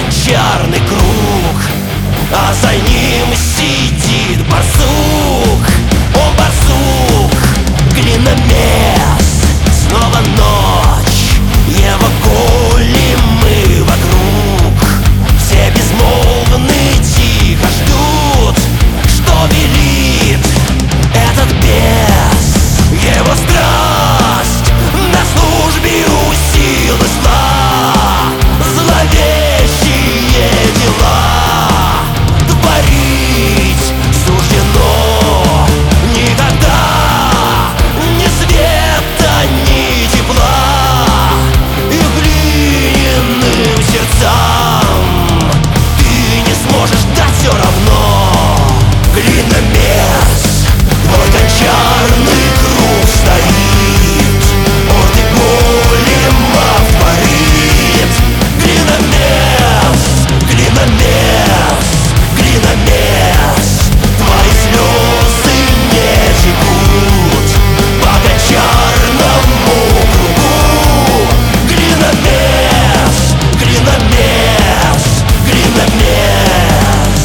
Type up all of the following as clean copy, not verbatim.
гончарный круг, а за ним сидит барсук. О, барсук, глиномес, снова ночь, его гулим мы вокруг. Все безмолвны, тихо ждут, что велит этот бес. Его страсть на службе у силы зла, зловещие дела творить суждено. Никогда ни света, ни тепла, и глиняным сердцам ты не сможешь дать все равно. Глиномес, твой гончарный круг стоит, орды големов творит. Глиномес, глиномес, глиномес, твои слезы не текут по гончарному кругу. Глиномес, глиномес, глиномес.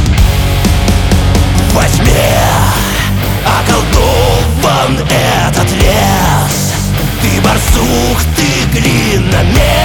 Во тьме околдован этот лес. Ты барсук, ты глиномес.